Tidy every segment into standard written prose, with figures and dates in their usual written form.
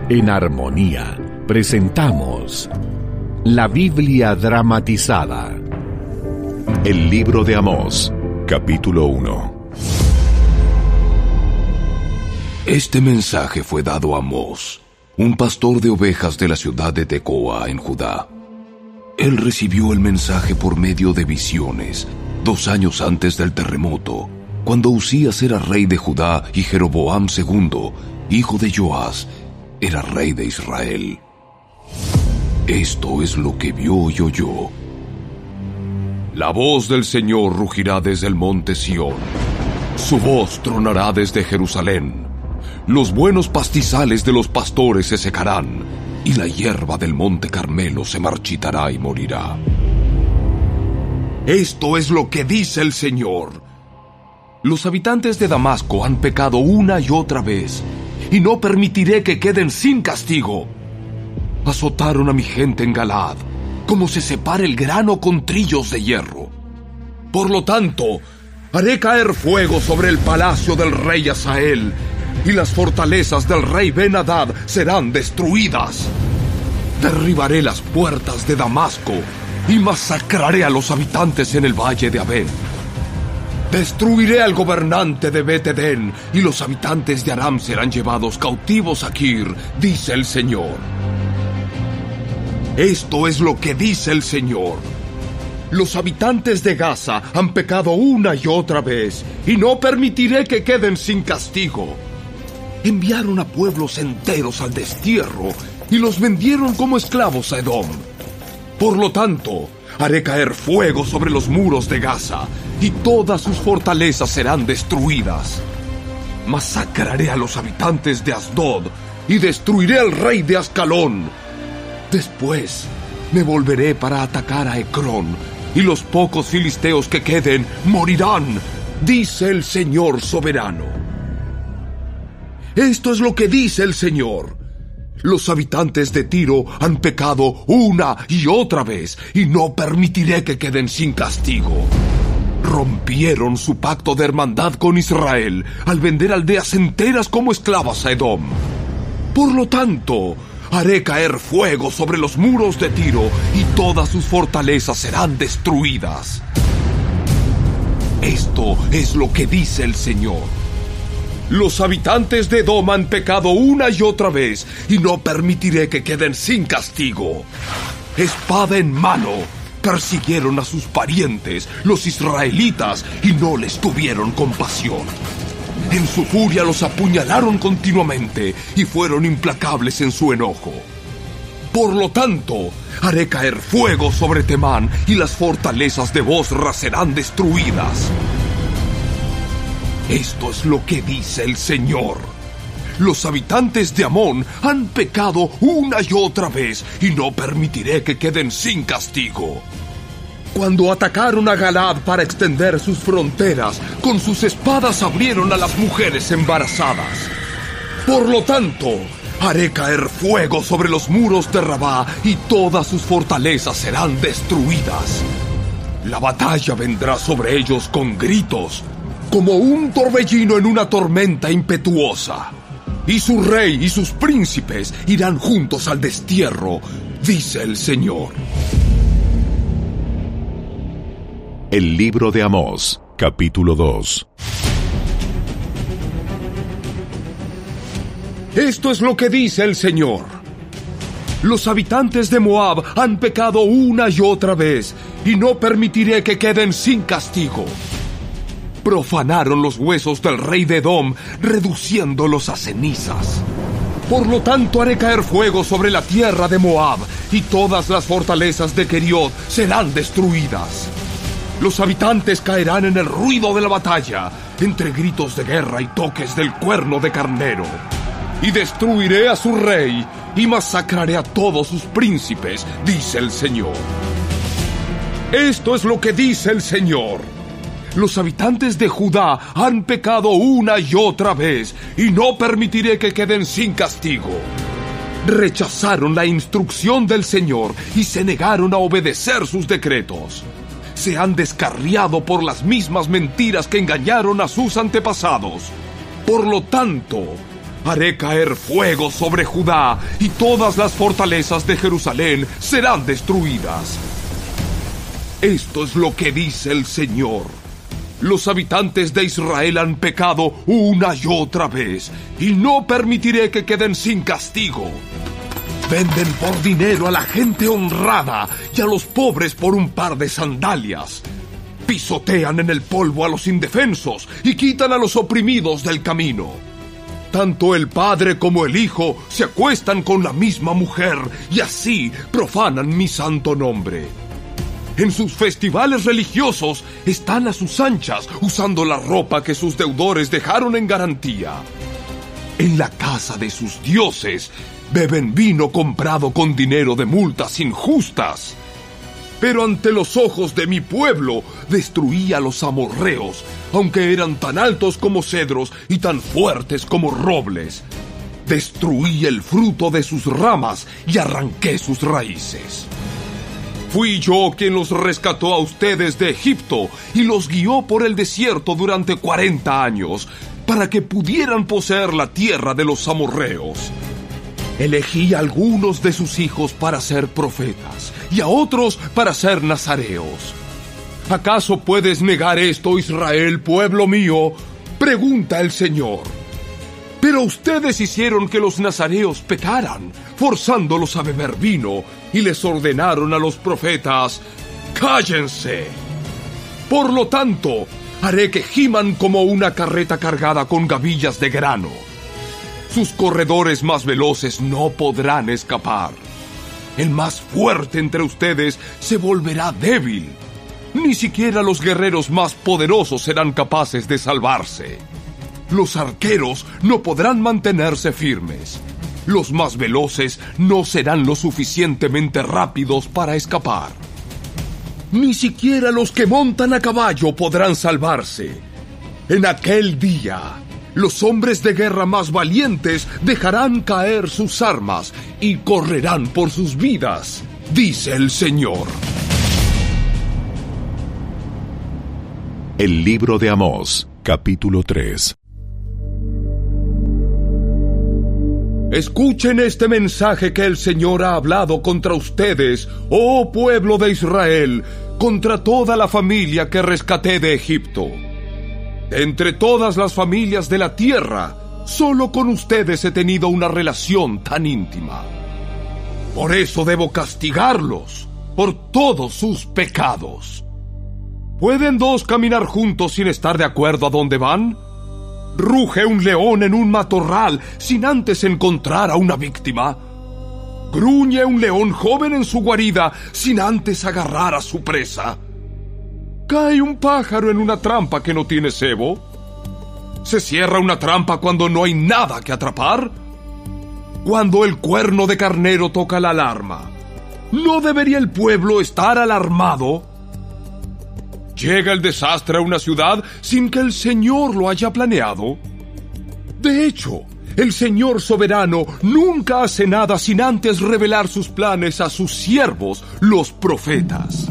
En Armonía presentamos la Biblia dramatizada. El libro de Amós, capítulo 1. Este mensaje fue dado a Amós, un pastor de ovejas de la ciudad de Tecoa, en Judá. Él recibió el mensaje por medio de visiones, 2 años antes del terremoto, cuando Uzías era rey de Judá y Jeroboam II, hijo de Joás, era rey de Israel. Esto es lo que vio y oyó. La voz del Señor rugirá desde el monte Sión. Su voz tronará desde Jerusalén. Los buenos pastizales de los pastores se secarán, y la hierba del monte Carmelo se marchitará y morirá. Esto es lo que dice el Señor. Los habitantes de Damasco han pecado una y otra vez, y no permitiré que queden sin castigo. Azotaron a mi gente en Galaad, como se separa el grano con trillos de hierro. Por lo tanto, haré caer fuego sobre el palacio del rey Hazael, y las fortalezas del rey Ben-Hadad serán destruidas. Derribaré las puertas de Damasco, y masacraré a los habitantes en el valle de Abén. Destruiré al gobernante de Bet-Edén, y los habitantes de Aram serán llevados cautivos a Kir, dice el Señor. Esto es lo que dice el Señor. Los habitantes de Gaza han pecado una y otra vez, y no permitiré que queden sin castigo. Enviaron a pueblos enteros al destierro, y los vendieron como esclavos a Edom. Por lo tanto, haré caer fuego sobre los muros de Gaza, y todas sus fortalezas serán destruidas. Masacraré a los habitantes de Asdod, y destruiré al rey de Ascalón. Después, me volveré para atacar a Ecrón, y los pocos filisteos que queden morirán, dice el Señor soberano. Esto es lo que dice el Señor. Los habitantes de Tiro han pecado una y otra vez, y no permitiré que queden sin castigo. Rompieron su pacto de hermandad con Israel al vender aldeas enteras como esclavas a Edom. Por lo tanto, haré caer fuego sobre los muros de Tiro, y todas sus fortalezas serán destruidas. Esto es lo que dice el Señor. Los habitantes de Edom han pecado una y otra vez, y no permitiré que queden sin castigo. Espada en mano, persiguieron a sus parientes, los israelitas, y no les tuvieron compasión. En su furia los apuñalaron continuamente, y fueron implacables en su enojo. Por lo tanto, haré caer fuego sobre Temán, y las fortalezas de Bosra serán destruidas. Esto es lo que dice el Señor. Los habitantes de Amón han pecado una y otra vez, y no permitiré que queden sin castigo. Cuando atacaron a Galaad para extender sus fronteras, con sus espadas abrieron a las mujeres embarazadas. Por lo tanto, haré caer fuego sobre los muros de Rabá, y todas sus fortalezas serán destruidas. La batalla vendrá sobre ellos con gritos, como un torbellino en una tormenta impetuosa. Y su rey y sus príncipes irán juntos al destierro, dice el Señor. El libro de Amós, capítulo 2. Esto es lo que dice el Señor. Los habitantes de Moab han pecado una y otra vez, y no permitiré que queden sin castigo. Profanaron los huesos del rey de Edom, reduciéndolos a cenizas. Por lo tanto, haré caer fuego sobre la tierra de Moab, y todas las fortalezas de Keriot serán destruidas. Los habitantes caerán en el ruido de la batalla, entre gritos de guerra y toques del cuerno de carnero. Y destruiré a su rey, y masacraré a todos sus príncipes, dice el Señor. Esto es lo que dice el Señor. Los habitantes de Judá han pecado una y otra vez, y no permitiré que queden sin castigo. Rechazaron la instrucción del Señor y se negaron a obedecer sus decretos. Se han descarriado por las mismas mentiras que engañaron a sus antepasados. Por lo tanto, Haré caer fuego sobre Judá y todas las fortalezas de Jerusalén serán destruidas. Esto es lo que dice el Señor. Los habitantes de Israel han pecado una y otra vez, y no permitiré que queden sin castigo. Venden por dinero a la gente honrada y a los pobres por un par de sandalias. Pisotean en el polvo a los indefensos y quitan a los oprimidos del camino. Tanto el padre como el hijo se acuestan con la misma mujer y así profanan mi santo nombre. En sus festivales religiosos están a sus anchas, usando la ropa que sus deudores dejaron en garantía. En la casa de sus dioses beben vino comprado con dinero de multas injustas. Pero ante los ojos de mi pueblo destruí a los amorreos, aunque eran tan altos como cedros y tan fuertes como robles. Destruí el fruto de sus ramas y arranqué sus raíces. Fui yo quien los rescató a ustedes de Egipto y los guió por el desierto durante 40 años, para que pudieran poseer la tierra de los amorreos. Elegí a algunos de sus hijos para ser profetas y a otros para ser nazareos. ¿Acaso puedes negar esto, Israel, pueblo mío?, pregunta el Señor. Pero ustedes hicieron que los nazareos pecaran, forzándolos a beber vino, y les ordenaron a los profetas: ¡cállense! Por lo tanto, haré que giman como una carreta cargada con gavillas de grano. Sus corredores más veloces no podrán escapar. El más fuerte entre ustedes se volverá débil. Ni siquiera los guerreros más poderosos serán capaces de salvarse. Los arqueros no podrán mantenerse firmes. Los más veloces no serán lo suficientemente rápidos para escapar. Ni siquiera los que montan a caballo podrán salvarse. En aquel día, los hombres de guerra más valientes dejarán caer sus armas y correrán por sus vidas, dice el Señor. El libro de Amós, capítulo 3. Escuchen este mensaje que el Señor ha hablado contra ustedes, oh pueblo de Israel, contra toda la familia que rescaté de Egipto. Entre todas las familias de la tierra, solo con ustedes he tenido una relación tan íntima. Por eso debo castigarlos por todos sus pecados. ¿Pueden dos caminar juntos sin estar de acuerdo a dónde van? ¿Ruge un león en un matorral sin antes encontrar a una víctima? ¿Gruñe un león joven en su guarida sin antes agarrar a su presa? ¿Cae un pájaro en una trampa que no tiene cebo? ¿Se cierra una trampa cuando no hay nada que atrapar? Cuando el cuerno de carnero toca la alarma, ¿no debería el pueblo estar alarmado? ¿Llega el desastre a una ciudad sin que el Señor lo haya planeado? De hecho, el Señor soberano nunca hace nada sin antes revelar sus planes a sus siervos, los profetas.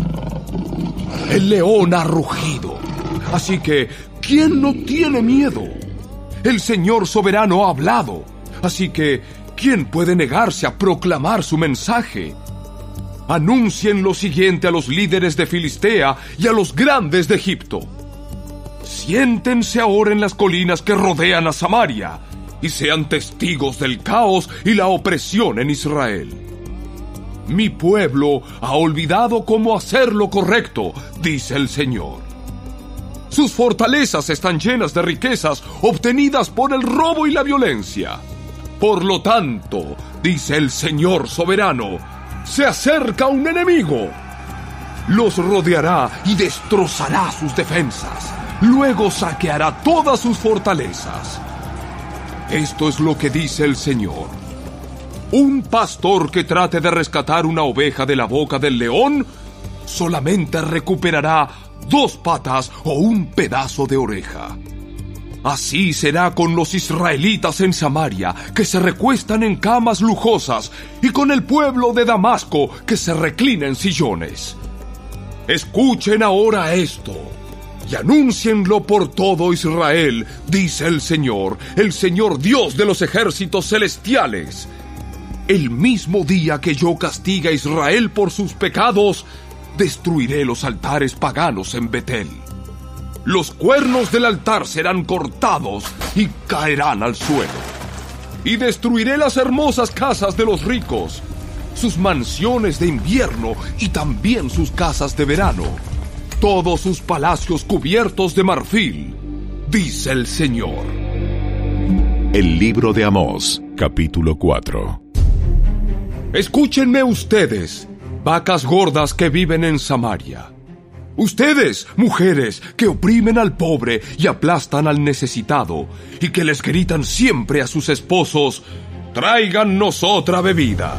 El león ha rugido, así que ¿quién no tiene miedo? El Señor soberano ha hablado, así que ¿quién puede negarse a proclamar su mensaje? Anuncien lo siguiente a los líderes de Filistea y a los grandes de Egipto. Siéntense ahora en las colinas que rodean a Samaria y sean testigos del caos y la opresión en Israel. Mi pueblo ha olvidado cómo hacer lo correcto, dice el Señor. Sus fortalezas están llenas de riquezas obtenidas por el robo y la violencia. Por lo tanto, dice el Señor soberano, se acerca un enemigo. Los rodeará y destrozará sus defensas. Luego saqueará todas sus fortalezas. Esto es lo que dice el Señor. Un pastor que trate de rescatar una oveja de la boca del león solamente recuperará 2 patas o un pedazo de oreja. Así será con los israelitas en Samaria, que se recuestan en camas lujosas, y con el pueblo de Damasco, que se reclina en sillones. Escuchen ahora esto. y anúncienlo por todo Israel, dice el Señor Dios de los ejércitos celestiales. El mismo día que yo castigue a Israel por sus pecados, destruiré los altares paganos en Betel. Los cuernos del altar serán cortados y caerán al suelo. Y destruiré las hermosas casas de los ricos, sus mansiones de invierno y también sus casas de verano, todos sus palacios cubiertos de marfil, dice el Señor. El libro de Amós, capítulo 4. Escúchenme ustedes, vacas gordas que viven en Samaria. Ustedes, mujeres, que oprimen al pobre y aplastan al necesitado, y que les gritan siempre a sus esposos, tráigannos otra bebida.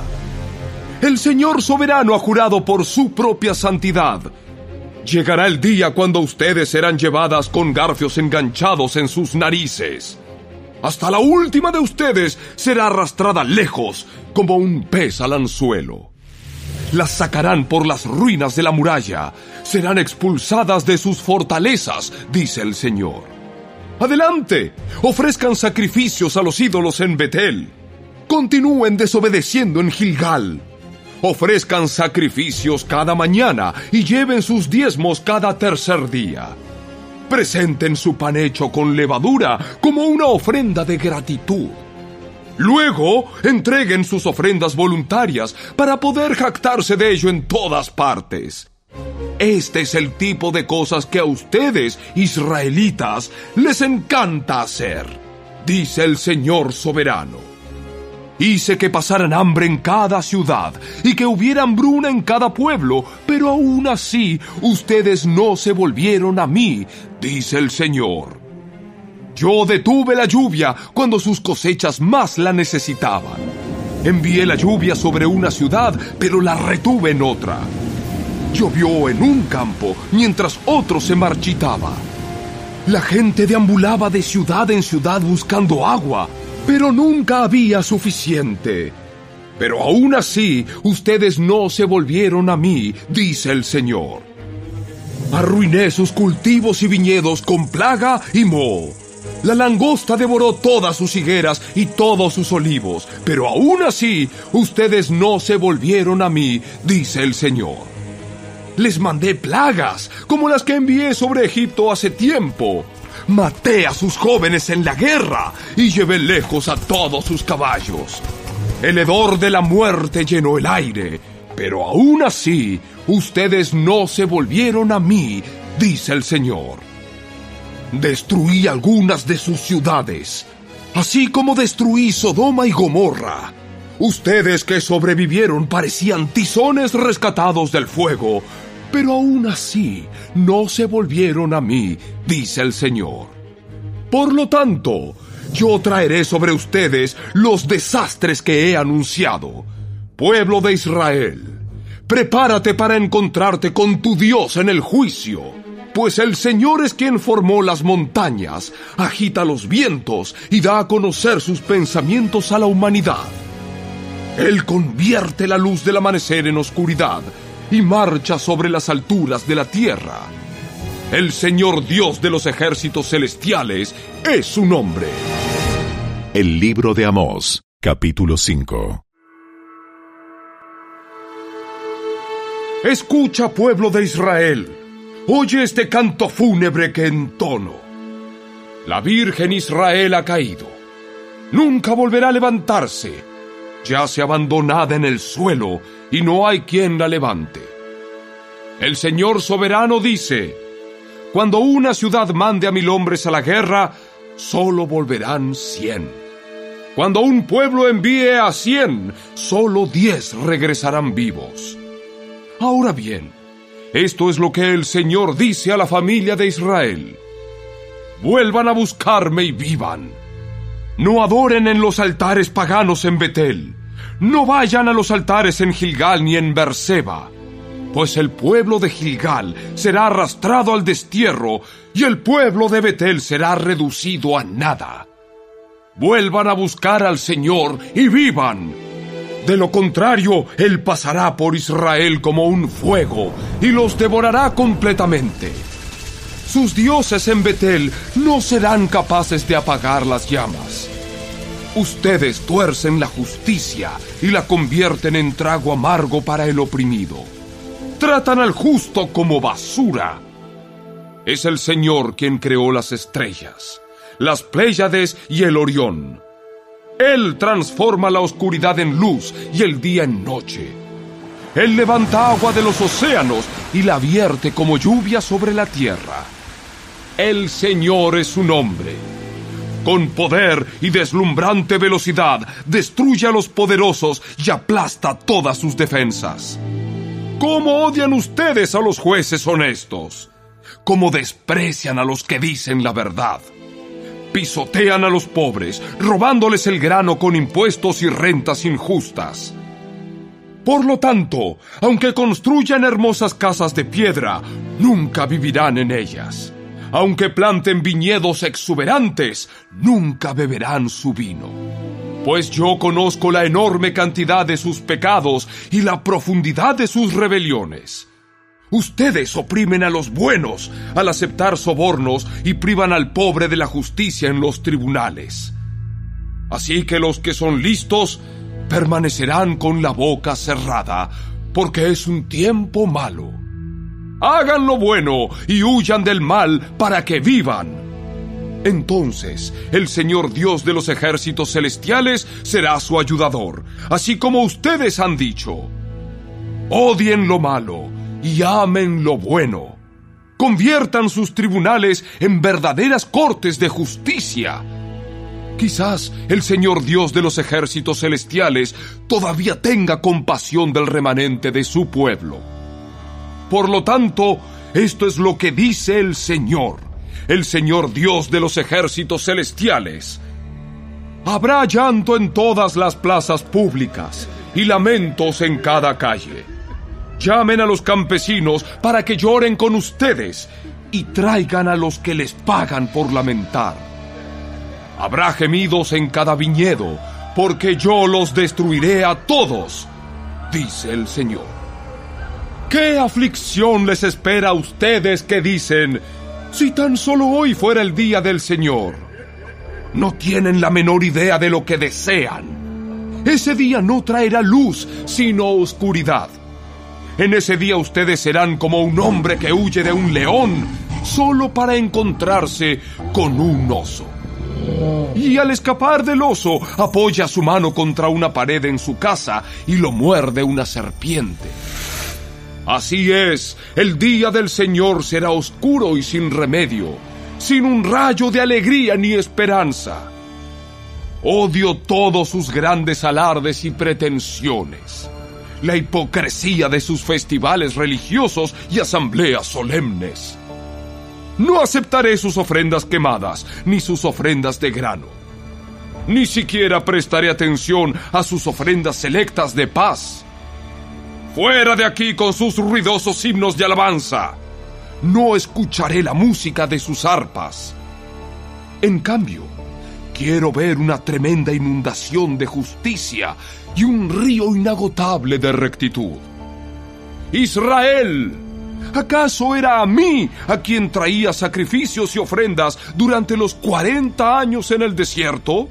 El Señor soberano ha jurado por su propia santidad. Llegará el día cuando ustedes serán llevadas con garfios enganchados en sus narices. Hasta la última de ustedes será arrastrada lejos como un pez al anzuelo. Las sacarán por las ruinas de la muralla, serán expulsadas de sus fortalezas, dice el Señor. Adelante, ofrezcan sacrificios a los ídolos en Betel. Continúen desobedeciendo en Gilgal. Ofrezcan sacrificios cada mañana y lleven sus diezmos cada tercer día. Presenten su pan hecho con levadura como una ofrenda de gratitud. Luego, entreguen sus ofrendas voluntarias para poder jactarse de ello en todas partes. Este es el tipo de cosas que a ustedes, israelitas, les encanta hacer, dice el Señor soberano. Hice que pasaran hambre en cada ciudad y que hubiera hambruna en cada pueblo, pero aún así ustedes no se volvieron a mí, dice el Señor. Yo detuve la lluvia cuando sus cosechas más la necesitaban. Envié la lluvia sobre una ciudad, pero la retuve en otra. Llovió en un campo, mientras otro se marchitaba. La gente deambulaba de ciudad en ciudad buscando agua, pero nunca había suficiente. Pero aún así, ustedes no se volvieron a mí, dice el Señor. Arruiné sus cultivos y viñedos con plaga y moho. La langosta devoró todas sus higueras y todos sus olivos, pero aún así, ustedes no se volvieron a mí, dice el Señor. Les mandé plagas, como las que envié sobre Egipto hace tiempo. Maté a sus jóvenes en la guerra y llevé lejos a todos sus caballos. El hedor de la muerte llenó el aire, pero aún así, ustedes no se volvieron a mí, dice el Señor. Destruí algunas de sus ciudades, así como destruí Sodoma y Gomorra. Ustedes que sobrevivieron parecían tizones rescatados del fuego, pero aún así no se volvieron a mí, dice el Señor. Por lo tanto, yo traeré sobre ustedes los desastres que he anunciado. Pueblo de Israel, prepárate para encontrarte con tu Dios en el juicio. Pues el Señor es quien formó las montañas, agita los vientos y da a conocer sus pensamientos a la humanidad. Él convierte la luz del amanecer en oscuridad y marcha sobre las alturas de la tierra. El Señor Dios de los ejércitos celestiales es su nombre. El libro de Amós, capítulo 5. Escucha, pueblo de Israel. Oye este canto fúnebre que entono. La Virgen Israel ha caído. Nunca volverá a levantarse. Yace abandonada en el suelo y no hay quien la levante. El Señor soberano dice: cuando una ciudad mande a 1000 hombres a la guerra, solo volverán 100. Cuando un pueblo envíe a 100, solo 10 regresarán vivos. Ahora bien, esto es lo que el Señor dice a la familia de Israel: vuelvan a buscarme y vivan. No adoren en los altares paganos en Betel. No vayan a los altares en Gilgal ni en Berseba, pues el pueblo de Gilgal será arrastrado al destierro y el pueblo de Betel será reducido a nada. Vuelvan a buscar al Señor y vivan. De lo contrario, Él pasará por Israel como un fuego y los devorará completamente. Sus dioses en Betel no serán capaces de apagar las llamas. Ustedes tuercen la justicia y la convierten en trago amargo para el oprimido. Tratan al justo como basura. Es el Señor quien creó las estrellas, las Pléyades y el Orión. Él transforma la oscuridad en luz y el día en noche. Él levanta agua de los océanos y la vierte como lluvia sobre la tierra. El Señor es su nombre. Con poder y deslumbrante velocidad destruye a los poderosos y aplasta todas sus defensas. ¿Cómo odian ustedes a los jueces honestos? ¿Cómo desprecian a los que dicen la verdad? Pisotean a los pobres, robándoles el grano con impuestos y rentas injustas. Por lo tanto, aunque construyan hermosas casas de piedra, nunca vivirán en ellas. Aunque planten viñedos exuberantes, nunca beberán su vino. Pues yo conozco la enorme cantidad de sus pecados y la profundidad de sus rebeliones. Ustedes oprimen a los buenos al aceptar sobornos y privan al pobre de la justicia en los tribunales. Así que los que son listos permanecerán con la boca cerrada, porque es un tiempo malo. Hagan lo bueno y huyan del mal para que vivan. Entonces el Señor Dios de los ejércitos celestiales será su ayudador, así como ustedes han dicho. Odien lo malo y amen lo bueno. Conviertan sus tribunales en verdaderas cortes de justicia. Quizás el Señor Dios de los ejércitos celestiales todavía tenga compasión del remanente de su pueblo. Por lo tanto, esto es lo que dice el Señor Dios de los ejércitos celestiales. Habrá llanto en todas las plazas públicas y lamentos en cada calle. Llamen a los campesinos para que lloren con ustedes y traigan a los que les pagan por lamentar. Habrá gemidos en cada viñedo, porque yo los destruiré a todos, dice el Señor. ¿Qué aflicción les espera a ustedes que dicen, si tan solo hoy fuera el día del Señor? No tienen la menor idea de lo que desean. Ese día no traerá luz, sino oscuridad. En ese día ustedes serán como un hombre que huye de un león solo para encontrarse con un oso. Y al escapar del oso, apoya su mano contra una pared en su casa y lo muerde una serpiente. Así es, el día del Señor será oscuro y sin remedio, sin un rayo de alegría ni esperanza. Odio todos sus grandes alardes y pretensiones, la hipocresía de sus festivales religiosos y asambleas solemnes. No aceptaré sus ofrendas quemadas, ni sus ofrendas de grano. Ni siquiera prestaré atención a sus ofrendas selectas de paz. ¡Fuera de aquí con sus ruidosos himnos de alabanza! No escucharé la música de sus arpas. En cambio, quiero ver una tremenda inundación de justicia y un río inagotable de rectitud. ¡Israel! ¿Acaso era a mí a quien traía sacrificios y ofrendas durante los 40 años en el desierto?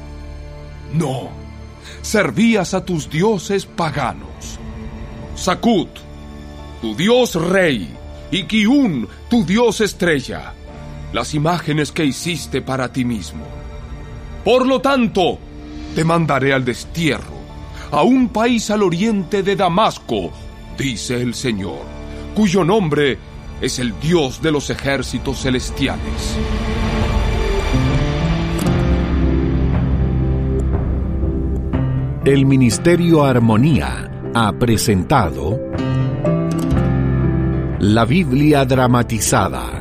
No, servías a tus dioses paganos. Sakut, tu dios rey, y Kiun, tu dios estrella, las imágenes que hiciste para ti mismo. Por lo tanto, te mandaré al destierro, a un país al oriente de Damasco, dice el Señor, cuyo nombre es el Dios de los ejércitos celestiales. El Ministerio Armonía ha presentado La Biblia dramatizada,